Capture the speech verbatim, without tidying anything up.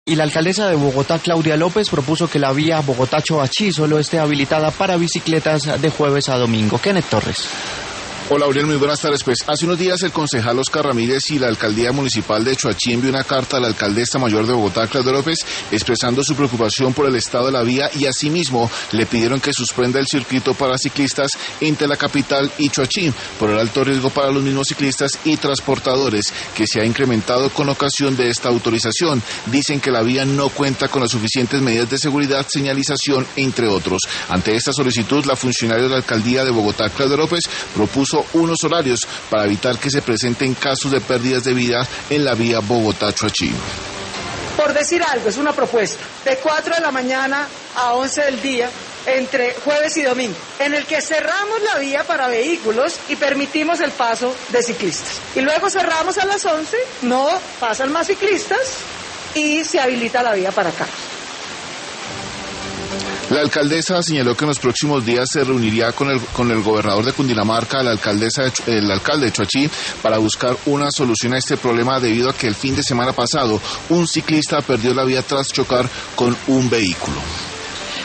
Y la alcaldesa de Bogotá, Claudia López, propuso que la vía Bogotá-Choachí solo esté habilitada para bicicletas de jueves a domingo. Kenneth Torres. Hola, Aurel, muy buenas tardes. Pues hace unos días el concejal Oscar Ramírez y la alcaldía municipal de Choachí envió una carta a la alcaldesa mayor de Bogotá, Claudia López, expresando su preocupación por el estado de la vía y asimismo le pidieron que suspenda el circuito para ciclistas entre la capital y Choachí por el alto riesgo para los mismos ciclistas y transportadores que se ha incrementado con ocasión de esta autorización. Dicen que la vía no cuenta con las suficientes medidas de seguridad, señalización, entre otros. Ante esta solicitud, la funcionaria de la alcaldía de Bogotá, Claudia López, propuso unos horarios para evitar que se presenten casos de pérdidas de vida en la vía Bogotá-Choachí. Por decir algo, es una propuesta de cuatro de la mañana a once del día entre jueves y domingo, en el que cerramos la vía para vehículos y permitimos el paso de ciclistas. Y luego cerramos a las once, no pasan más ciclistas y se habilita la vía para carros. La alcaldesa señaló que en los próximos días se reuniría con el, con el gobernador de Cundinamarca, la alcaldesa de, el alcalde de Choachí, para buscar una solución a este problema debido a que el fin de semana pasado un ciclista perdió la vida tras chocar con un vehículo.